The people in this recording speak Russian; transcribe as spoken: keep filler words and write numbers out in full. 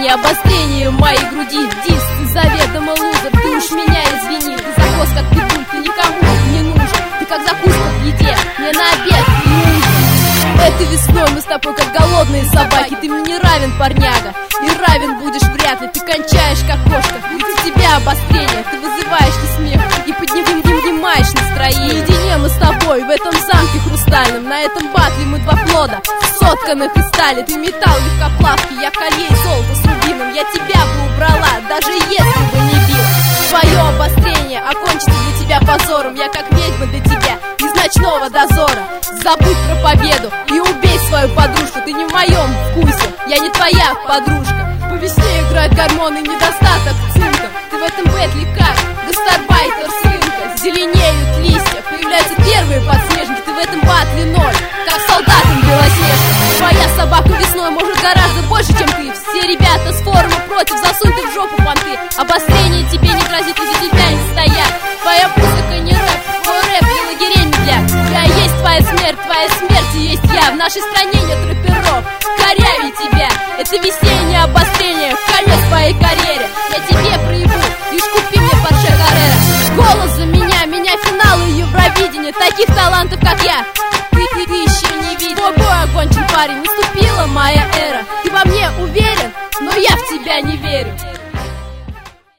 обострение, обострение моей груди. Диск, ты заведомо лузер, ты уж меня извини. Ты закос как питбуль, ты никому не нужен. Ты как закуска в еде, мне на обед не нужен. Этой весной мы с тобой как голодные собаки. Ты мне не равен, парняга, и равен будешь вряд ли. Ты кончаешь как кошка, ведь у тебя обострение. Ты вызываешь ты смех и поднимаешь, поднимаешь настроение. Наедине мы с тобой в этом замке хрустальном. На этом батле мы два плода, сотканных из стали. Ты металл легкоплавки, я колье и золото с рубином. Я тебя бы убрала, даже если бы не бил. Твое обострение окончится для тебя позором. Я как ведьма для тебя из ночного дозора. Забудь про победу и убей свою подружку. Ты не в моем вкусе, я не твоя подружка. По весне играют гормоны, недостаток цинка. Ты в этом бэтле как гастарбайтер с рынка. Зеленеют листья, появляются первые подснежники. Ты в этом батле ноль, как солдатам белоснежка. Твоя собака весной может гораздо больше, чем ты. Все ребята с форума против, засунь ты в жопу понты. Обострение тебе не грозит, и за тебя не стоят. Твоя музыка не рэп, твой рэп для лагерей медляк. Я есть твоя смерть, твоя смерть и есть я. В нашей стране нет рэперов, корявей тебя. Это весеннее обострение, конец твоей карьере. Я тебе проебу, лишь купи мне Порше Каррера. Голос за меня, меня финалы Евровидения. Таких талантов, как я, ты, ты, ты еще не видел. Твой бой окончен, парень, наступила моя эра. Ты во мне уверен, но я в тебя не верю.